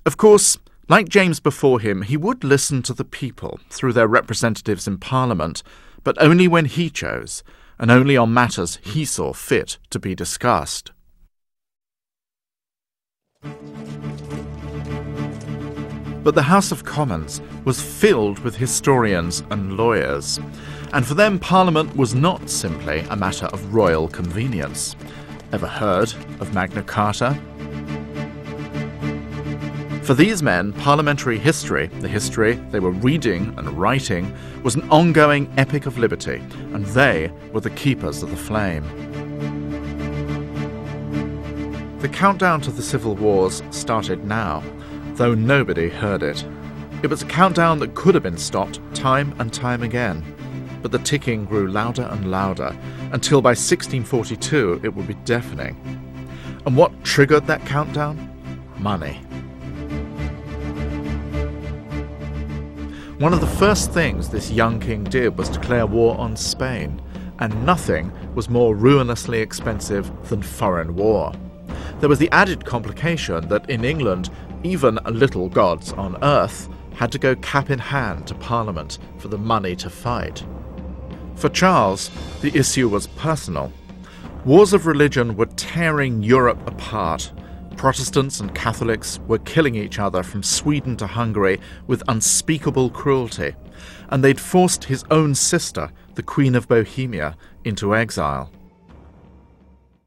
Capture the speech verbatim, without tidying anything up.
Of course, like James before him, he would listen to the people through their representatives in Parliament, but only when he chose, and only on matters he saw fit to be discussed. But the House of Commons was filled with historians and lawyers, and for them Parliament was not simply a matter of royal convenience. Ever heard of Magna Carta? For these men, parliamentary history, the history they were reading and writing, was an ongoing epic of liberty, and they were the keepers of the flame. The countdown to the civil wars started now, though nobody heard it. It was a countdown that could have been stopped time and time again, but the ticking grew louder and louder, until by sixteen forty-two it would be deafening. And what triggered that countdown? Money. One of the first things this young king did was declare war on Spain, and nothing was more ruinously expensive than foreign war. There was the added complication that in England, even little gods on earth had to go cap in hand to Parliament for the money to fight. For Charles, the issue was personal. Wars of religion were tearing Europe apart. Protestants and Catholics were killing each other from Sweden to Hungary with unspeakable cruelty, and they'd forced his own sister, the Queen of Bohemia, into exile.